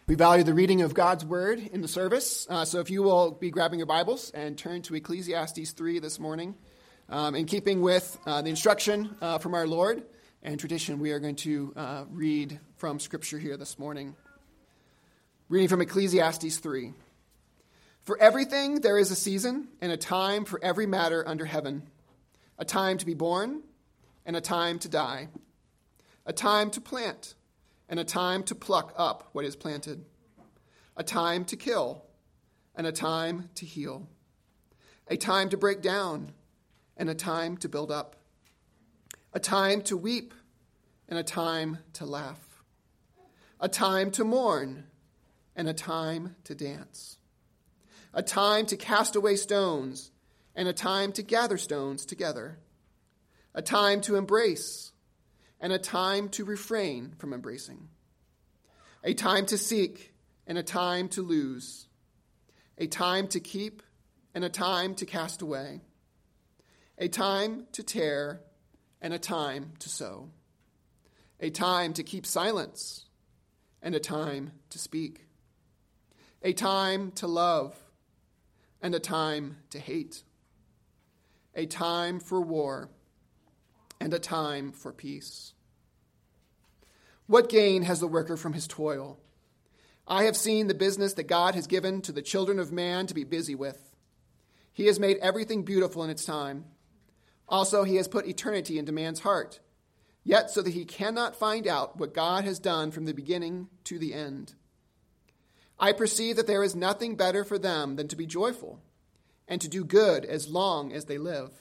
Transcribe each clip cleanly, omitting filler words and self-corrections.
We value the reading of God's Word in the service. So if you will be grabbing your Bibles and turn to Ecclesiastes 3 this morning, in keeping with the instruction from our Lord and tradition, we are going to read from Scripture here this morning. Reading from Ecclesiastes 3. For everything there is a season and a time for every matter under heaven, a time to be born and a time to die, a time to plant and a time to pluck up what is planted, a time to kill, and a time to heal, a time to break down, and a time to build up, a time to weep, and a time to laugh, a time to mourn, and a time to dance, a time to cast away stones, and a time to gather stones together, a time to embrace, and a time to refrain from embracing, a time to seek and a time to lose, a time to keep and a time to cast away, a time to tear and a time to sow, a time to keep silence and a time to speak, a time to love and a time to hate, a time for war and a time for peace. What gain has the worker from his toil? I have seen the business that God has given to the children of man to be busy with. He has made everything beautiful in its time. Also, he has put eternity into man's heart, yet so that he cannot find out what God has done from the beginning to the end. I perceive that there is nothing better for them than to be joyful and to do good as long as they live.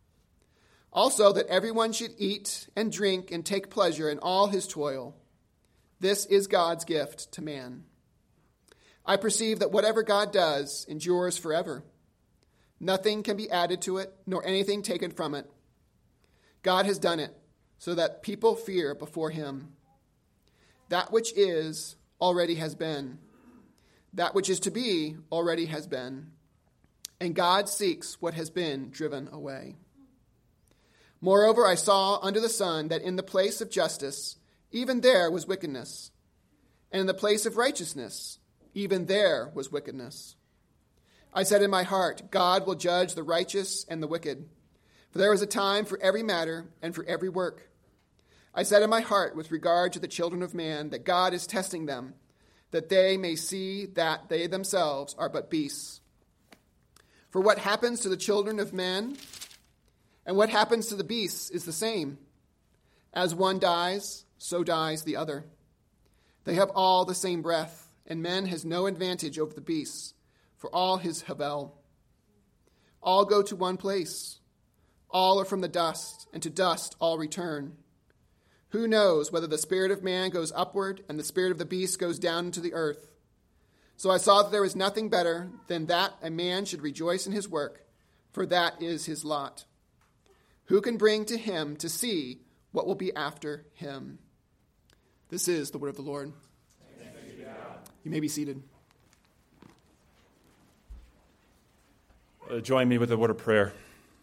Also, that everyone should eat and drink and take pleasure in all his toil. This is God's gift to man. I perceive that whatever God does endures forever. Nothing can be added to it, nor anything taken from it. God has done it so that people fear before him. That which is already has been. That which is to be already has been. And God seeks what has been driven away. Moreover, I saw under the sun that in the place of justice, even there was wickedness. And in the place of righteousness, even there was wickedness. I said in my heart, God will judge the righteous and the wicked. For there is a time for every matter and for every work. I said in my heart with regard to the children of man that God is testing them, that they may see that they themselves are but beasts. For what happens to the children of men and what happens to the beasts is the same. As one dies, so dies the other. They have all the same breath, and man has no advantage over the beasts, for all his havel. All go to one place. All are from the dust, and to dust all return. Who knows whether the spirit of man goes upward and the spirit of the beast goes down into the earth? So I saw that there is nothing better than that a man should rejoice in his work, for that is his lot. Who can bring to him to see what will be after him? This is the word of the Lord. You may be seated. Join me with a word of prayer.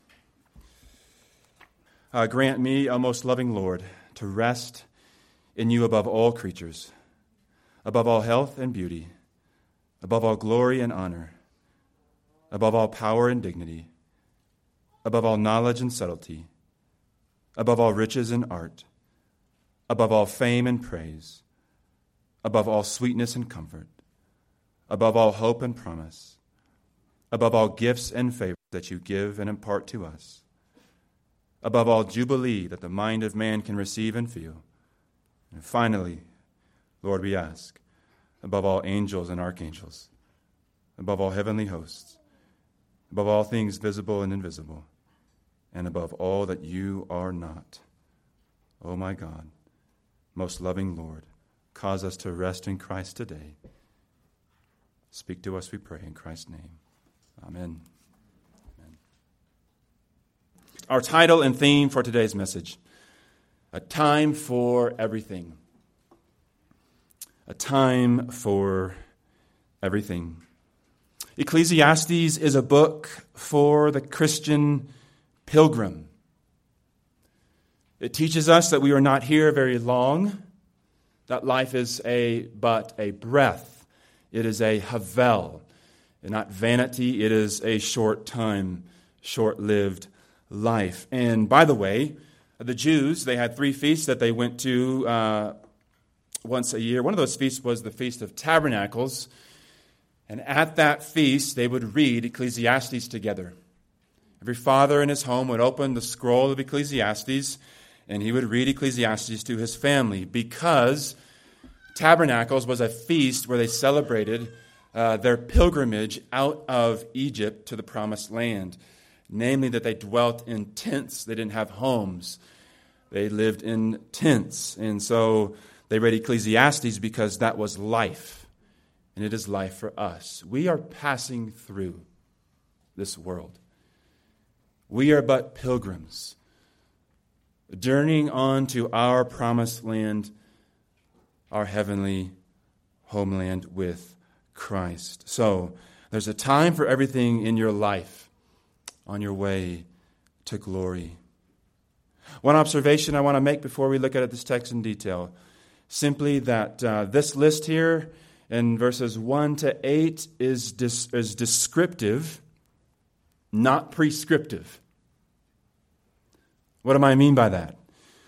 Grant me, O most loving Lord, to rest in you above all creatures, above all health and beauty, above all glory and honor, above all power and dignity, above all knowledge and subtlety, above all riches and art, above all fame and praise, above all sweetness and comfort, above all hope and promise, above all gifts and favors that you give and impart to us, above all jubilee that the mind of man can receive and feel. And finally, Lord, we ask, above all angels and archangels, above all heavenly hosts, above all things visible and invisible, and above all that you are not. O my God, most loving Lord, cause us to rest in Christ today. Speak to us, we pray, in Christ's name. Amen. Amen. Our title and theme for today's message, A Time for Everything. A time for everything. Ecclesiastes is a book for the Christian pilgrim. It teaches us that we are not here very long, that life is but a breath It is a havel, and not vanity. It is a short time, short-lived life. And by the way, the Jews, they had 3 feasts that they went to once a year. One of those feasts was the Feast of Tabernacles. And at that feast, they would read Ecclesiastes together. Every father in his home would open the scroll of Ecclesiastes, and he would read Ecclesiastes to his family, because Tabernacles was a feast where they celebrated their pilgrimage out of Egypt to the Promised Land. Namely, that they dwelt in tents. They didn't have homes. They lived in tents. And so they read Ecclesiastes because that was life. And it is life for us. We are passing through this world. We are but pilgrims, journeying on to our promised land, our heavenly homeland with Christ. So there's a time for everything in your life on your way to glory. One observation I want to make before we look at this text in detail, simply that this list here in verses 1 to 8 is descriptive, not prescriptive. What do I mean by that?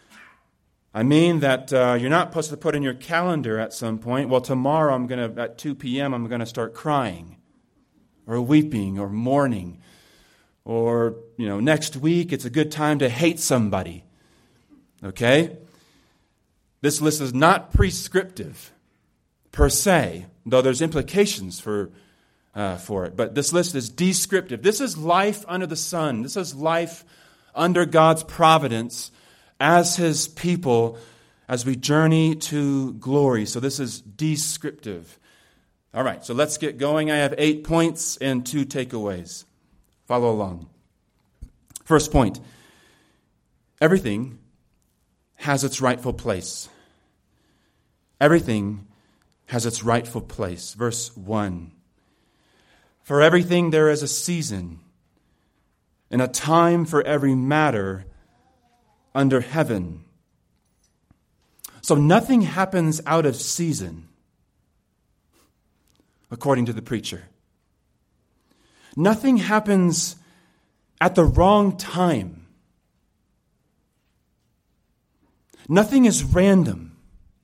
I mean that you're not supposed to put in your calendar at some point, well, tomorrow at 2 p.m. I'm going to start crying or weeping or mourning. Or, next week it's a good time to hate somebody. Okay? This list is not prescriptive per se, though there's implications for it. But this list is descriptive. This is life under the sun. This is life under God's providence as His people as we journey to glory. So this is descriptive. All right, so let's get going. I have 8 points and 2 takeaways. Follow along. First point, everything has its rightful place. Everything has its rightful place. Verse 1. For everything there is a season, and a time for every matter under heaven. So nothing happens out of season, according to the preacher. Nothing happens at the wrong time. Nothing is random.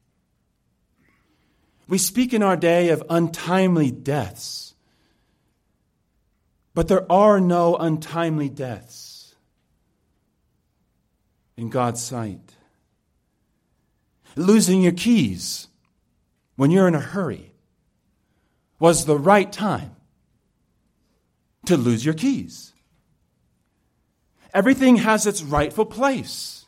We speak in our day of untimely deaths, but there are no untimely deaths in God's sight. Losing your keys when you're in a hurry was the right time to lose your keys. Everything has its rightful place.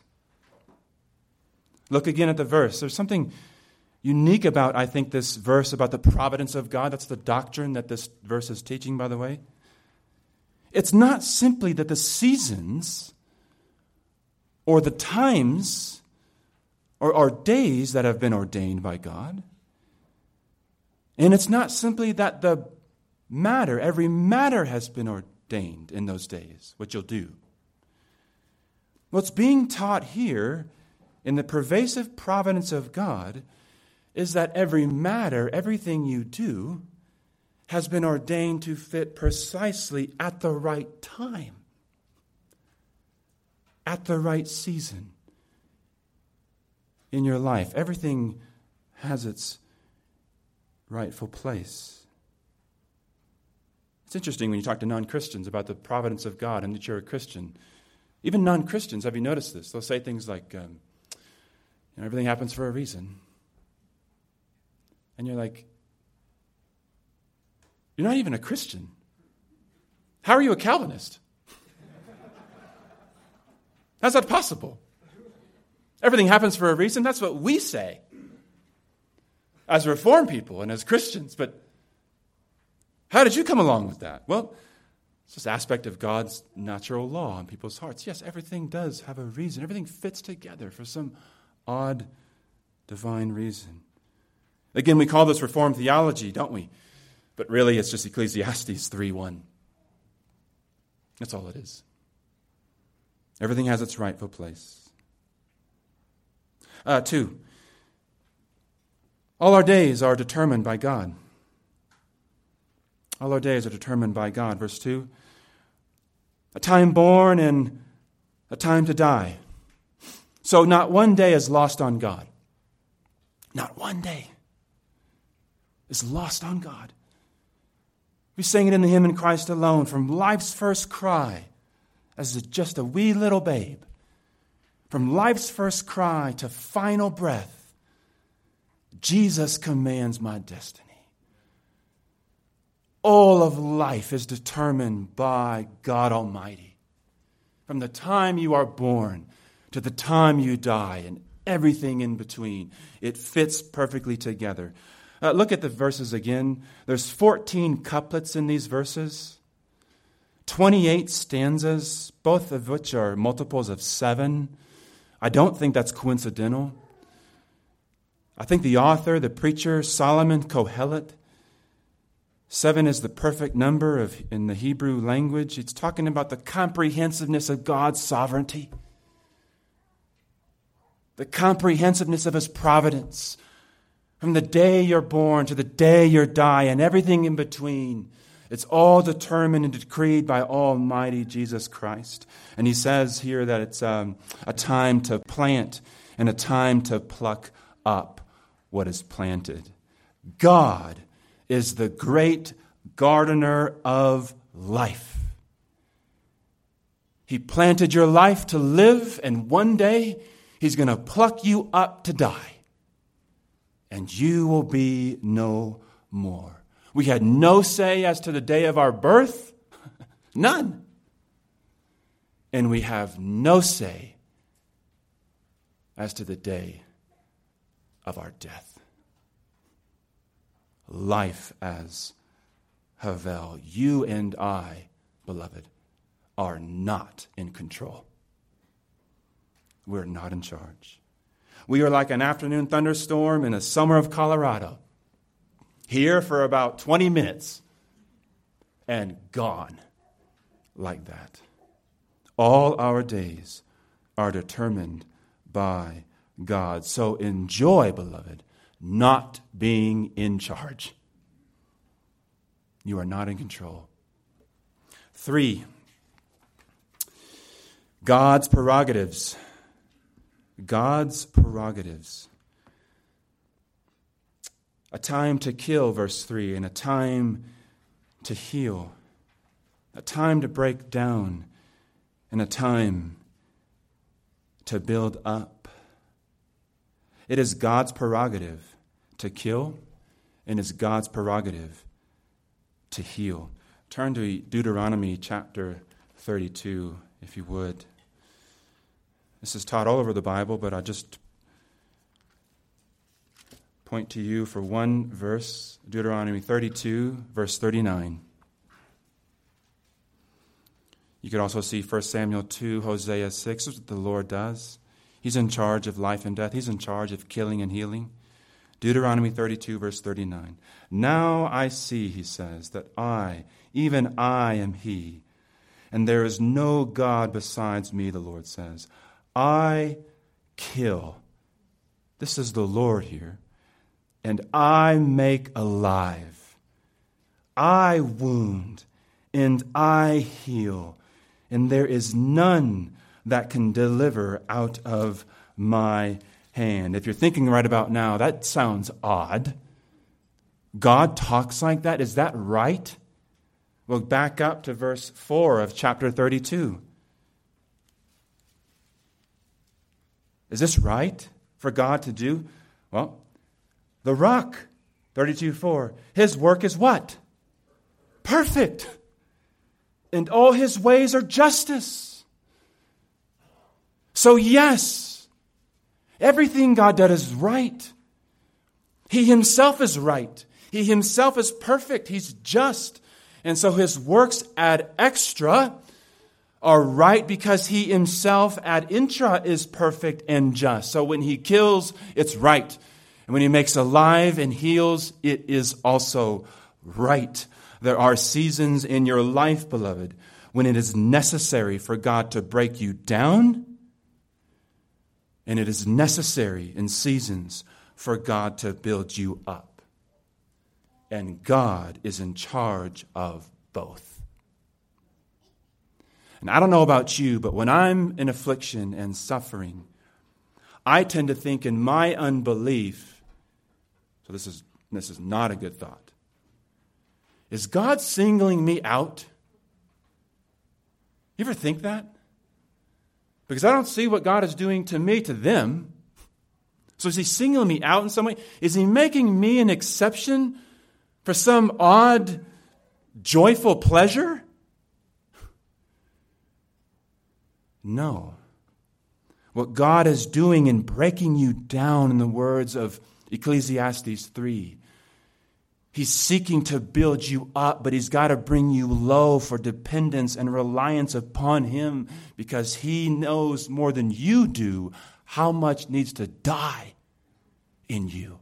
Look again at the verse. There's something unique about, I think, this verse about the providence of God. That's the doctrine that this verse is teaching, by the way. It's not simply that the seasons or the times or days that have been ordained by God. And it's not simply that every matter has been ordained in those days, which you'll do. What's being taught here in the pervasive providence of God is that every matter, everything you do, has been ordained to fit precisely at the right time, at the right season in your life. Everything has its rightful place. It's interesting when you talk to non-Christians about the providence of God and that you're a Christian. Even non-Christians, have you noticed this? They'll say things like, everything happens for a reason. And you're like, you're not even a Christian. How are you a Calvinist? How's that possible? Everything happens for a reason. That's what we say as Reformed people and as Christians. But how did you come along with that? Well, it's just an aspect of God's natural law in people's hearts. Yes, everything does have a reason. Everything fits together for some odd divine reason. Again, we call this Reformed theology, don't we? But really, it's just Ecclesiastes 3:1. That's all it is. Everything has its rightful place. 2, all our days are determined by God. All our days are determined by God. Verse 2, a time born and a time to die. So not one day is lost on God. Not one day is lost on God. We sang it in the hymn In Christ Alone, from life's first cry, as just a wee little babe, from life's first cry to final breath, Jesus commands my destiny. All of life is determined by God Almighty. From the time you are born to the time you die and everything in between, it fits perfectly together. Look at the verses again. There's 14 couplets in these verses, 28 stanzas, both of which are multiples of 7. I don't think that's coincidental. I think the author, the preacher, Solomon Kohelet, 7 is the perfect number in the Hebrew language. It's talking about the comprehensiveness of God's sovereignty, the comprehensiveness of His providence, from the day you're born to the day you die and everything in between. It's all determined and decreed by Almighty Jesus Christ. And he says here that it's a time to plant and a time to pluck up what is planted. God is the great gardener of life. He planted your life to live, and one day He's going to pluck you up to die. And you will be no more. We had no say as to the day of our birth. None. And we have no say as to the day of our death. Life as Havel. You and I, beloved, are not in control. We're not in charge. We are like an afternoon thunderstorm in a summer of Colorado. Here for about 20 minutes and gone like that. All our days are determined by God. So enjoy, beloved, not being in charge. You are not in control. 3, God's prerogatives. God's prerogatives. A time to kill, verse 3, and a time to heal. A time to break down and a time to build up. It is God's prerogative to kill, and it's God's prerogative to heal. Turn to Deuteronomy chapter 32, if you would. This is taught all over the Bible, but I just point to you for one verse, Deuteronomy 32, verse 39. You could also see 1 Samuel 2, Hosea 6. This is what the Lord does. He's in charge of life and death. He's in charge of killing and healing. Deuteronomy 32, verse 39. Now I see, he says, that I, even I am He, and there is no God besides me, the Lord says. I kill. This is the Lord here. And I make alive. I wound and I heal. And there is none that can deliver out of my hand. If you're thinking right about now, that sounds odd. God talks like that? Is that right? Well, back up to verse 4 of chapter 32. Is this right for God to do? Well, the rock, 32:4, His work is what? Perfect. And all His ways are justice. So yes, everything God does is right. He Himself is right. He Himself is perfect. He's just. And so His works ad extra are right because He Himself ad intra is perfect and just. So when He kills, it's right. And when He makes alive and heals, it is also right. There are seasons in your life, beloved, when it is necessary for God to break you down, and it is necessary in seasons for God to build you up. and God is in charge of both. And I don't know about you, but when I'm in affliction and suffering, I tend to think in my unbelief, so this is not a good thought. Is God singling me out? You ever think that? Because I don't see what God is doing to me, to them. So is he singling me out in some way? Is he making me an exception for some odd, joyful pleasure? No. What God is doing in breaking you down, in the words of Ecclesiastes 3, he's seeking to build you up, but he's got to bring you low for dependence and reliance upon him, because he knows more than you do how much needs to die in you.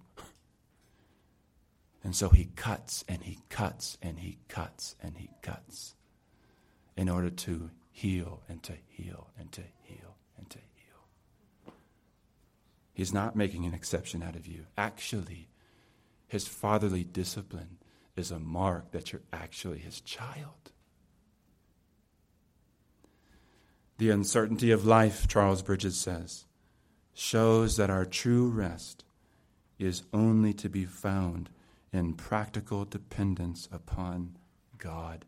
And so he cuts and he cuts and he cuts and he cuts in order to heal and to heal and to heal and to heal. He's not making an exception out of you. Actually, his fatherly discipline is a mark that you're actually his child. The uncertainty of life, Charles Bridges says, shows that our true rest is only to be found in practical dependence upon God.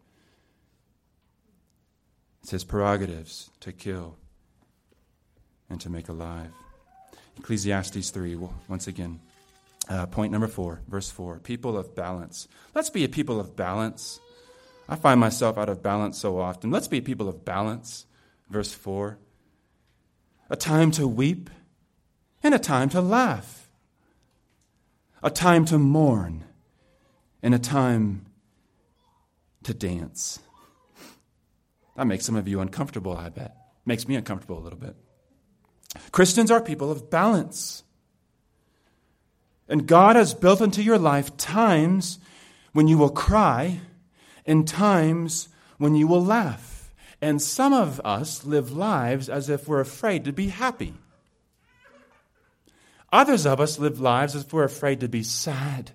It's his prerogatives to kill and to make alive. Ecclesiastes 3, once again. Point number 4, verse 4, people of balance. Let's be a people of balance. I find myself out of balance so often. Let's be a people of balance. Verse 4, a time to weep and a time to laugh, a time to mourn and a time to dance. That makes some of you uncomfortable, I bet. Makes me uncomfortable a little bit. Christians are people of balance. And God has built into your life times when you will cry and times when you will laugh. And some of us live lives as if we're afraid to be happy. Others of us live lives as if we're afraid to be sad.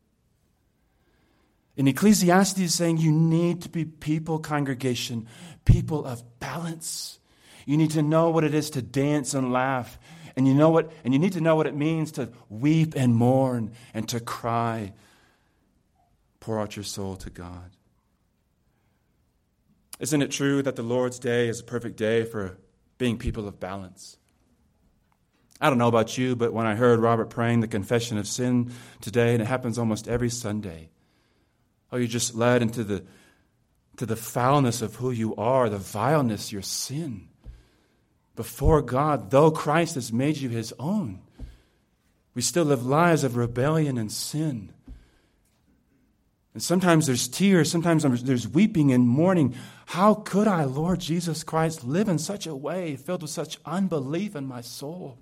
In Ecclesiastes is saying you need to be people, congregation, people of balance. You need to know what it is to dance and laugh. And you need to know what it means to weep and mourn and to cry. Pour out your soul to God. Isn't it true that the Lord's Day is a perfect day for being people of balance? I don't know about you, but when I heard Robert praying the confession of sin today, and it happens almost every Sunday, you're just led into the foulness of who you are, the vileness, your sin. Before God, though Christ has made you his own, we still live lives of rebellion and sin. And sometimes there's tears, sometimes there's weeping and mourning. How could I, Lord Jesus Christ, live in such a way filled with such unbelief in my soul?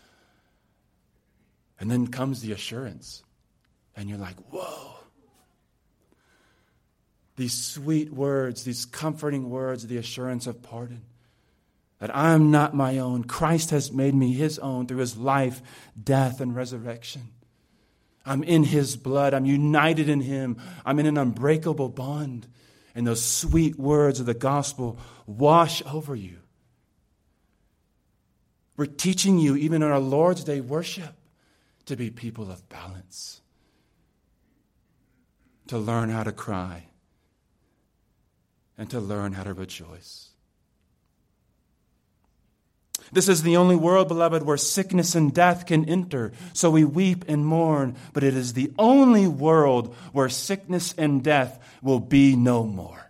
And then comes the assurance, and you're like, whoa. These sweet words, these comforting words, the assurance of pardon. That I am not my own. Christ has made me his own through his life, death, and resurrection. I'm in his blood. I'm united in him. I'm in an unbreakable bond. And those sweet words of the gospel wash over you. We're teaching you, even in our Lord's Day worship, to be people of balance. To learn how to cry. And to learn how to rejoice. This is the only world, beloved, where sickness and death can enter. So we weep and mourn, but it is the only world where sickness and death will be no more.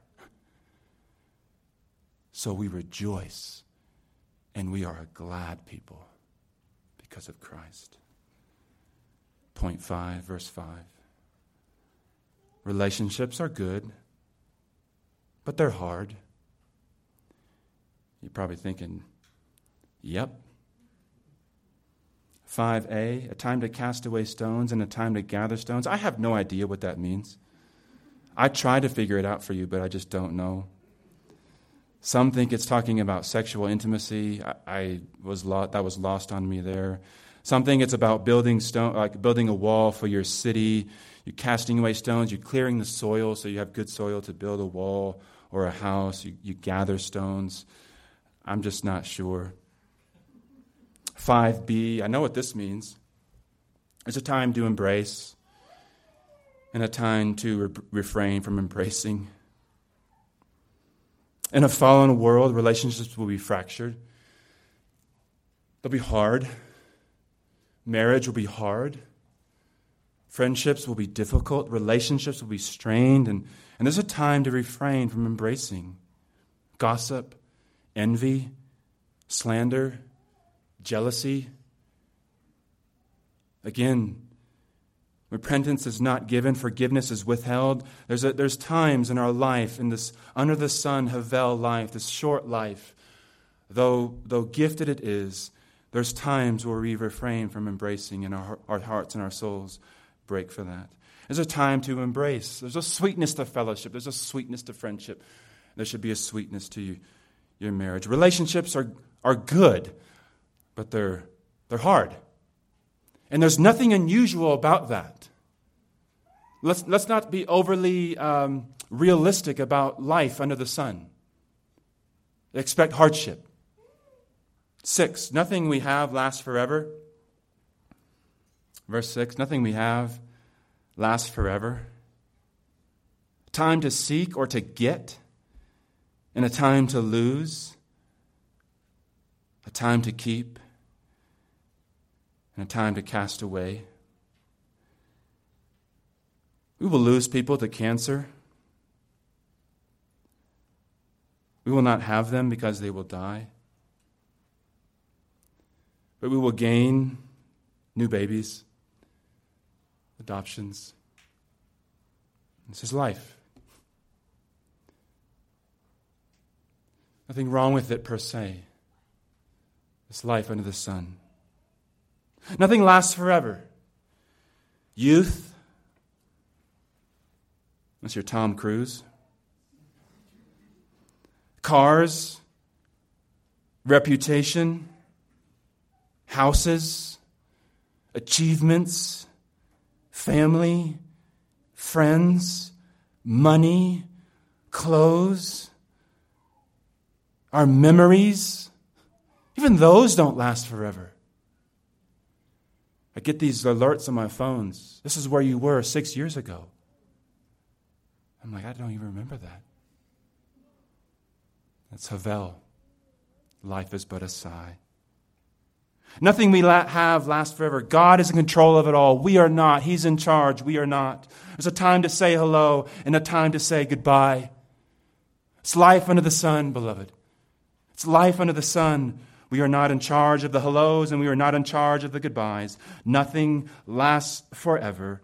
So we rejoice, and we are a glad people because of Christ. Point 5, verse 5. Relationships are good, but they're hard. You're probably thinking, yep. 5a, a time to cast away stones and a time to gather stones. I have no idea what that means. I tried to figure it out for you, but I just don't know. Some think it's talking about sexual intimacy. That was lost on me there. Some think it's about building a wall for your city. You're casting away stones. You're clearing the soil so you have good soil to build a wall or a house. You gather stones. I'm just not sure. 5b, I know what this means. There's a time to embrace and a time to refrain from embracing. In a fallen world, relationships will be fractured. They'll be hard. Marriage will be hard. Friendships will be difficult. Relationships will be strained. And there's a time to refrain from embracing gossip, envy, slander, jealousy. Again, repentance is not given. Forgiveness is withheld. There's times in our life, in this under the sun Havel life, this short life, though gifted it is, there's times where we refrain from embracing and our hearts and our souls break for that. There's a time to embrace. There's a sweetness to fellowship. There's a sweetness to friendship. There should be a sweetness to your marriage. Relationships are good, but they're hard. And there's nothing unusual about that. Let's not be overly realistic about life under the sun. Expect hardship. 6, nothing we have lasts forever. Verse 6, nothing we have lasts forever. Time to seek or to get, and a time to lose, a time to keep, and a time to cast away. We will lose people to cancer. We will not have them because they will die. But we will gain new babies, adoptions. This is life. Nothing wrong with it per se. It's life under the sun. Nothing lasts forever. Youth, unless you're Tom Cruise. Cars, reputation, houses, achievements, family, friends, money, clothes, our memories, even those don't last forever. I get these alerts on my phones. This is where you were 6 years ago. I'm like, I don't even remember that. That's Havel. Life is but a sigh. Nothing we have lasts forever. God is in control of it all. We are not. He's in charge. We are not. There's a time to say hello and a time to say goodbye. It's life under the sun, beloved. It's life under the sun. We are not in charge of the hellos and we are not in charge of the goodbyes. Nothing lasts forever.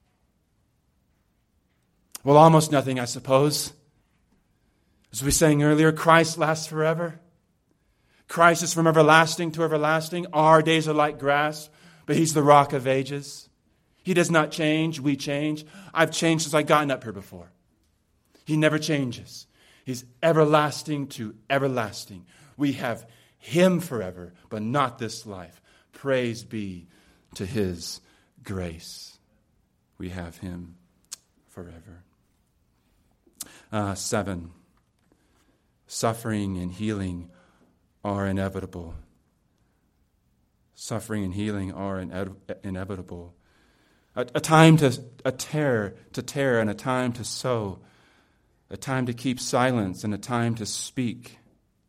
Well, almost nothing, I suppose. As we sang earlier, Christ lasts forever. Christ is from everlasting to everlasting. Our days are like grass, but He's the rock of ages. He does not change. We change. I've changed since I've gotten up here before. He never changes. He's everlasting to everlasting. We have Him forever, but not this life. Praise be to His grace. We have Him forever. 7. Suffering and healing are inevitable. Suffering and healing are inevitable. A time to tear, and a time to sow. A time to keep silence and a time to speak.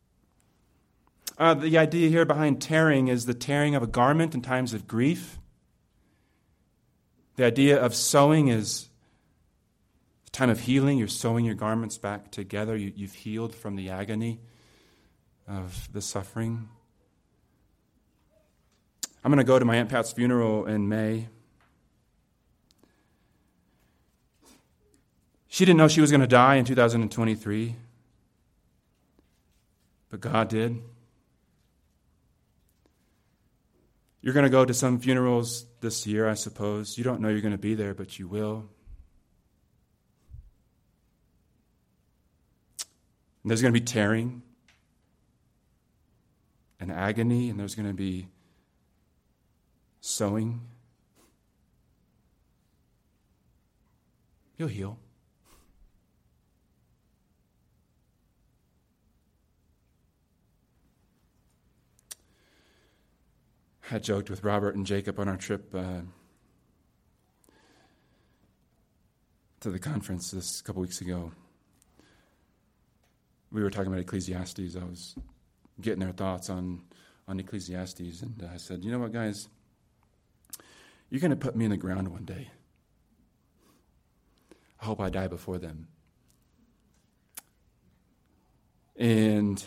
The idea here behind tearing is the tearing of a garment in times of grief. The idea of sewing is a time of healing. You're sewing your garments back together. You've healed from the agony of the suffering. I'm going to go to my Aunt Pat's funeral in May. She didn't know she was going to die in 2023, but God did. You're going to go to some funerals this year, I suppose. You don't know you're going to be there, but you will. And there's going to be tearing and agony, and there's going to be sowing. He'll heal. I joked with Robert and Jacob on our trip to the conference this couple weeks ago. We were talking about Ecclesiastes. I was getting their thoughts on Ecclesiastes, and I said, you know what, guys? You're going to put me in the ground one day. I hope I die before them. And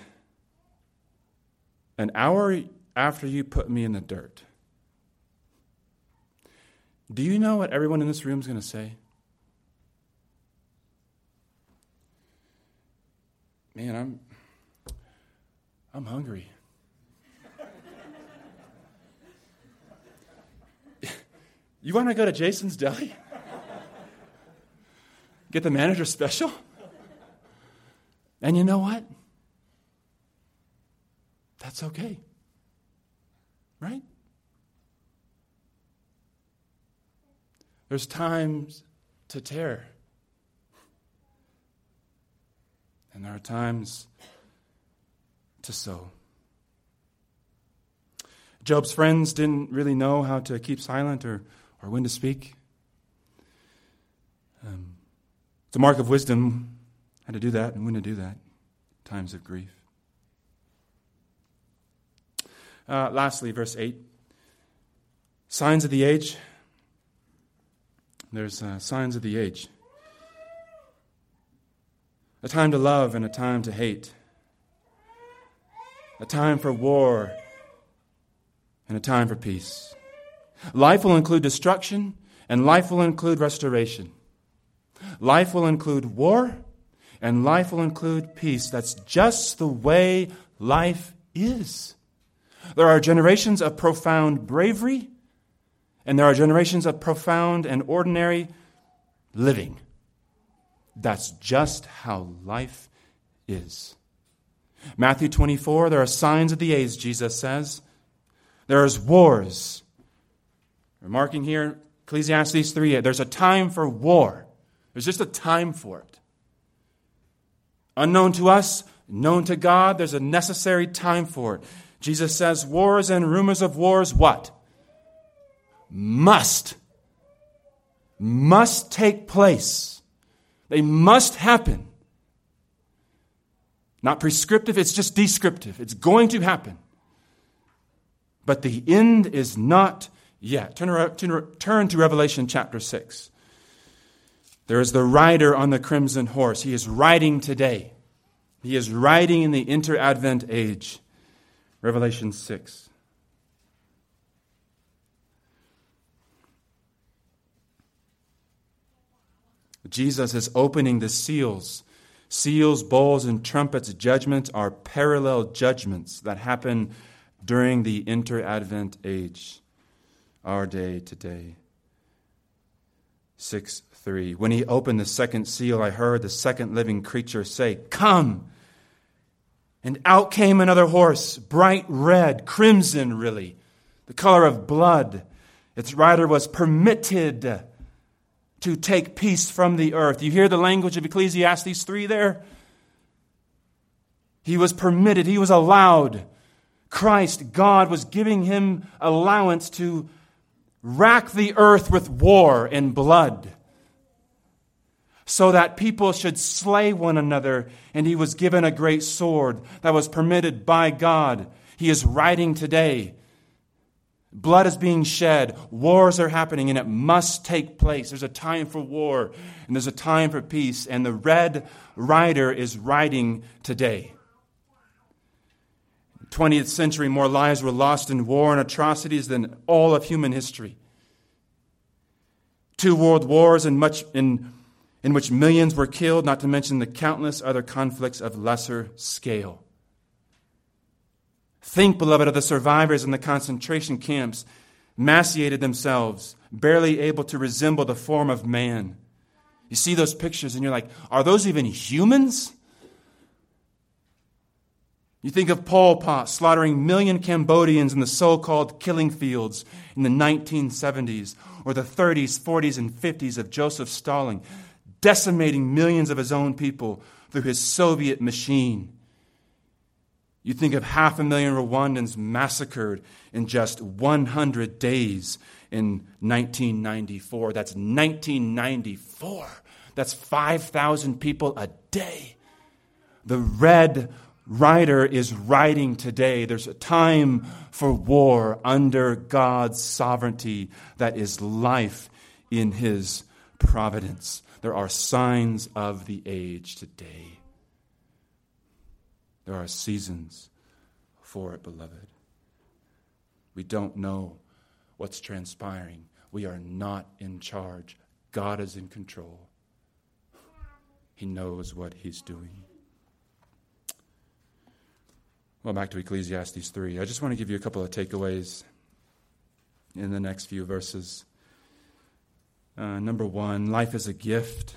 an hour after you put me in the dirt, do you know what everyone in this room is going to say? Man, I'm hungry. You want to go to Jason's Deli? Get the manager special? And you know what? That's okay. Right? There's times to tear. And there are times to sow. Job's friends didn't really know how to keep silent or when to speak. It's a mark of wisdom how to do that and when to do that. Times of grief. Lastly, verse 8. Signs of the age. There's signs of the age. A time to love and a time to hate. A time for war and a time for peace. Life will include destruction and life will include restoration. Life will include war and life will include peace. That's just the way life is. There are generations of profound bravery and there are generations of profound and ordinary living. That's just how life is. Matthew 24, there are signs of the age, Jesus says. There's wars. We're marking here, Ecclesiastes 3, there's a time for war. There's just a time for it. Unknown to us, known to God, there's a necessary time for it. Jesus says wars and rumors of wars, what? Must take place. They must happen. Not prescriptive, it's just descriptive. It's going to happen. But the end is not yet. Turn to Revelation chapter 6. There is the rider on the crimson horse. He is riding today. He is riding in the inter-Advent age. Revelation 6. Jesus is opening the seals. Seals, bowls, and trumpets judgments are parallel judgments that happen during the inter-Advent age, our day today. 6:3. When he opened the second seal, I heard the second living creature say, "Come!" And out came another horse, bright red, crimson really, the color of blood. Its rider was permitted to take peace from the earth. You hear the language of Ecclesiastes 3 there? He was permitted, he was allowed. Christ, God, was giving him allowance to rack the earth with war and blood so that people should slay one another, and he was given a great sword that was permitted by God. He is riding today. Blood is being shed. Wars are happening, and it must take place. There's a time for war, and there's a time for peace, and the red rider is riding today. 20th century, more lives were lost in war and atrocities than all of human history. 2 world wars in which millions were killed, not to mention the countless other conflicts of lesser scale. Think, beloved, of the survivors in the concentration camps, emaciated themselves, barely able to resemble the form of man. You see those pictures and you're like, are those even humans? You think of Pol Pot slaughtering million Cambodians in the so-called killing fields in the 1970s, or the 30s, 40s, and 50s of Joseph Stalin. decimating millions of his own people through his Soviet machine. You think of 500,000 Rwandans massacred in just 100 days in 1994. That's 1994. That's 5,000 people a day. The Red Rider is writing today. There's a time for war under God's sovereignty that is life in his providence. There are signs of the age today. There are seasons for it, beloved. We don't know what's transpiring. We are not in charge. God is in control. He knows what he's doing. Well, back to Ecclesiastes 3. I just want to give you a couple of takeaways in the next few verses. Number one, life is a gift.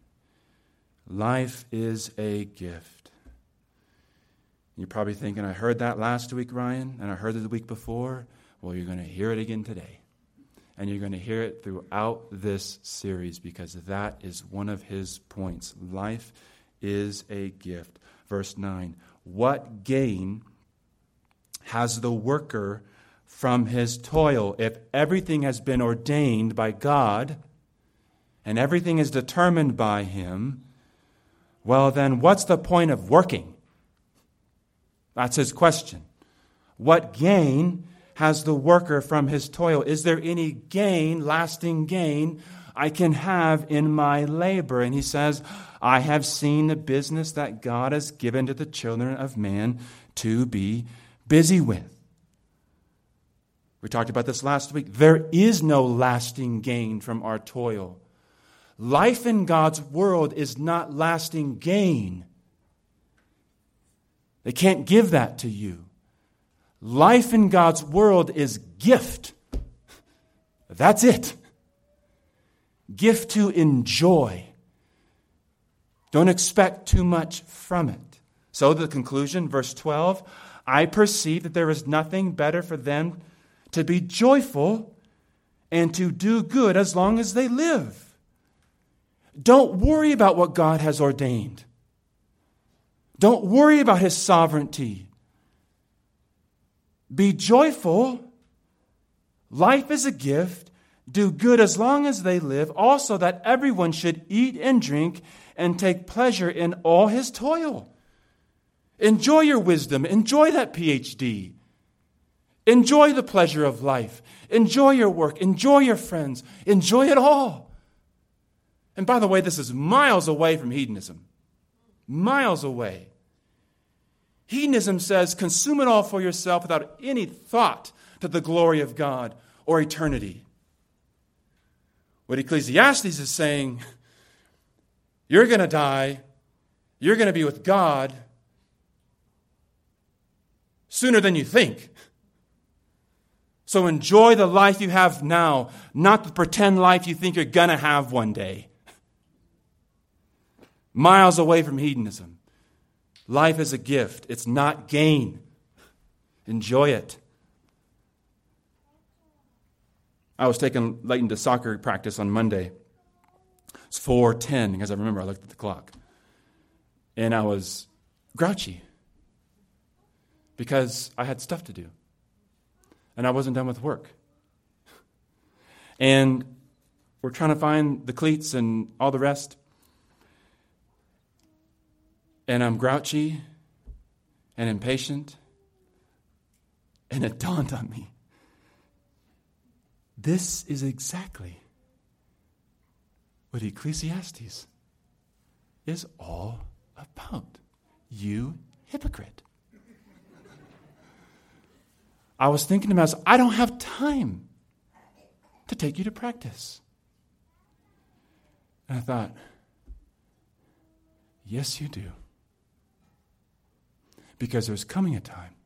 Life is a gift. You're probably thinking, I heard that last week, Ryan, and I heard it the week before. Well, you're going to hear it again today. And you're going to hear it throughout this series because that is one of his points. Life is a gift. Verse 9, what gain has the worker from his toil? If everything has been ordained by God and everything is determined by him, well then what's the point of working? That's his question. What gain has the worker from his toil? Is there any gain, lasting gain, I can have in my labor? And he says, I have seen the business that God has given to the children of man to be busy with. We talked about this last week. There is no lasting gain from our toil. Life in God's world is not lasting gain. They can't give that to you. Life in God's world is gift. That's it. Gift to enjoy. Don't expect too much from it. So the conclusion, verse 12, I perceive that there is nothing better for them to be joyful and to do good as long as they live. Don't worry about what God has ordained. Don't worry about his sovereignty. Be joyful. Life is a gift. Do good as long as they live. Also that everyone should eat and drink and take pleasure in all his toil. Enjoy your wisdom. Enjoy that PhD. Enjoy the pleasure of life. Enjoy your work. Enjoy your friends. Enjoy it all. And by the way, this is miles away from hedonism. Miles away. Hedonism says, consume it all for yourself without any thought to the glory of God or eternity. What Ecclesiastes is saying, you're going to die, you're going to be with God sooner than you think. So enjoy the life you have now, not the pretend life you think you're going to have one day. Miles away from hedonism. Life is a gift. It's not gain. Enjoy it. I was taking Leighton to soccer practice on Monday. It's 4:10 because I remember I looked at the clock. And I was grouchy because I had stuff to do. And I wasn't done with work. And we're trying to find the cleats and all the rest. And I'm grouchy and impatient. And it dawned on me. This is exactly what Ecclesiastes is all about. You hypocrite. I was thinking to myself, I don't have time to take you to practice. And I thought, yes, you do. Because there's coming a time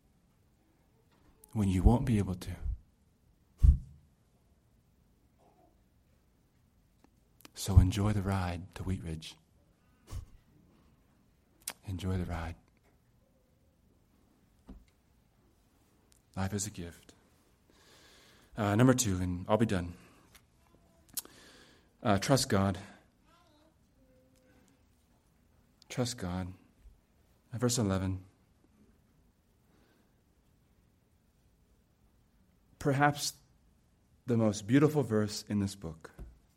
when you won't be able to. So enjoy the ride to Wheat Ridge. Enjoy the ride. Life is a gift. Number 2, and I'll be done. Trust God. Trust God. Verse 11. Perhaps the most beautiful verse in this book.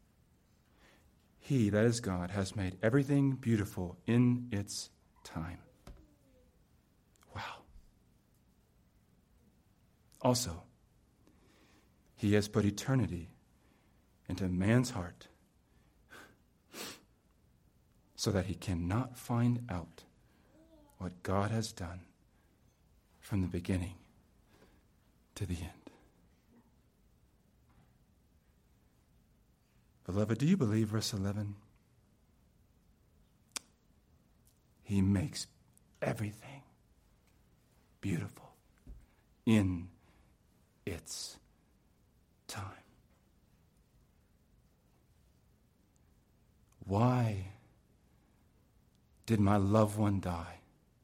He, that is God, has made everything beautiful in its time. Wow. Also, He has put eternity into man's heart so that he cannot find out what God has done from the beginning to the end. Beloved, do you believe verse 11? He makes everything beautiful in its time. Why did my loved one die?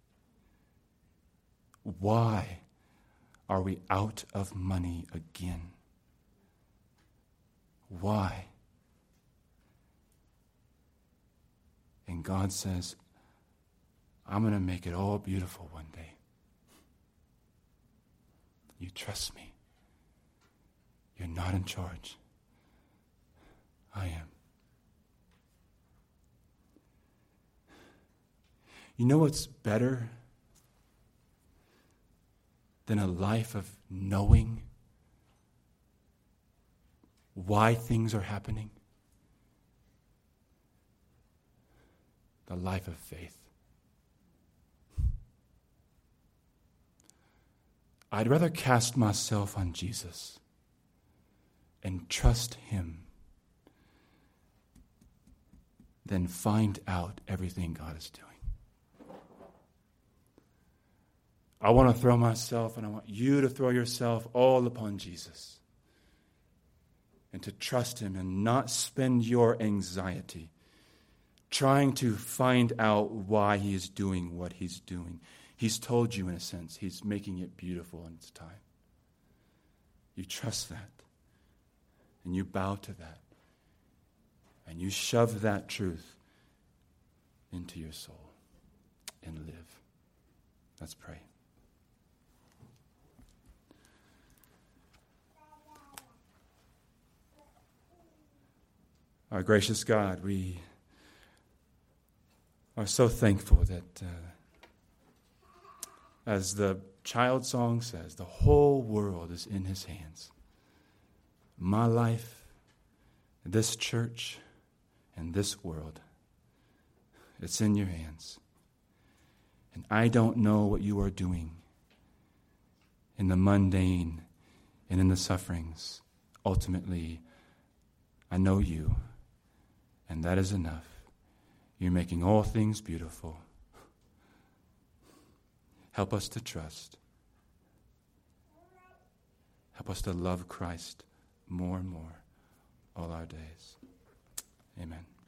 Why are we out of money again? Why? And God says, I'm going to make it all beautiful one day. You trust me. You're not in charge. I am. You know what's better than a life of knowing why things are happening? The life of faith. I'd rather cast myself on Jesus and trust Him than find out everything God is doing. I want to throw myself, and I want you to throw yourself all upon Jesus and to trust Him and not spend your anxiety trying to find out why He is doing what He's doing. He's told you, in a sense, He's making it beautiful in its time. You trust that, and you bow to that, and you shove that truth into your soul and live. Let's pray. Our gracious God, we are so thankful that, as the child song says, the whole world is in His hands. My life, this church, and this world, it's in your hands. And I don't know what you are doing in the mundane and in the sufferings. Ultimately, I know you. And that is enough. You're making all things beautiful. Help us to trust. Help us to love Christ more and more all our days. Amen.